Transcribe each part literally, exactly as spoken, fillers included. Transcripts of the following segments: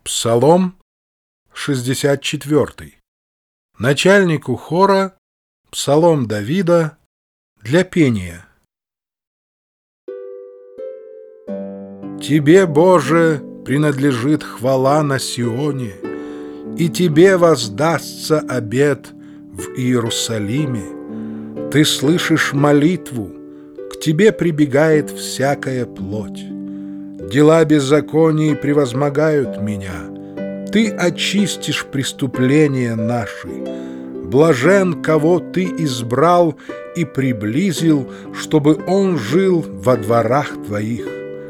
Псалом шестьдесят четвёртый. Начальнику хора Псалом Давида для пения. Тебе, Боже, принадлежит хвала на Сионе, и Тебе воздастся обет в Иерусалиме. Ты слышишь молитву, к Тебе прибегает всякая плоть. Дела беззаконий превозмогают меня. Ты очистишь преступления наши. Блажен, кого Ты избрал и приблизил, чтобы он жил во дворах Твоих.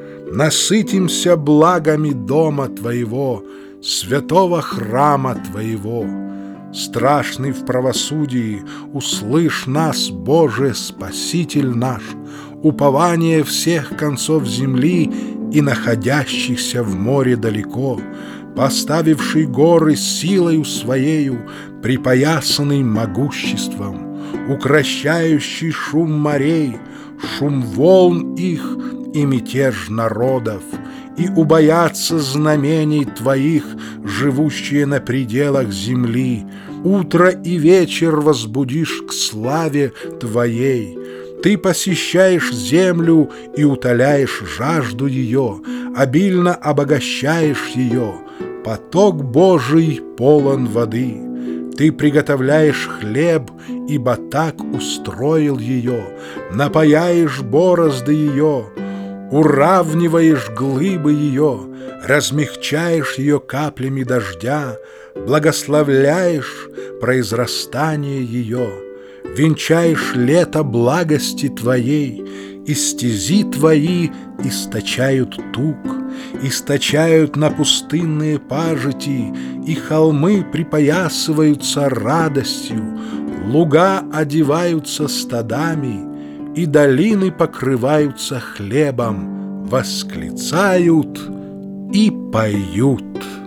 Насытимся благами дома Твоего, святого храма Твоего. Страшный в правосудии, услышь нас, Боже, Спаситель наш, упование всех концов земли и находящихся в море далеко, поставивший горы силою Своею, припоясанный могуществом, укрощающий шум морей, шум волн их и мятеж народов, и убоятся знамений Твоих, живущие на пределах земли. Утро и вечер возбудишь к славе Твоей. Ты посещаешь землю и утоляешь жажду ее, обильно обогащаешь ее. Поток Божий полон воды. Ты приготовляешь хлеб, ибо так устроил ее, напояешь борозды ее, уравниваешь глыбы ее, размягчаешь ее каплями дождя, благословляешь произрастание ее, венчаешь лето благости Твоей, и стези Твои источают тук, источают на пустынные пажити, и холмы припоясываются радостью, луга одеваются стадами, и долины покрываются хлебом, восклицают и поют.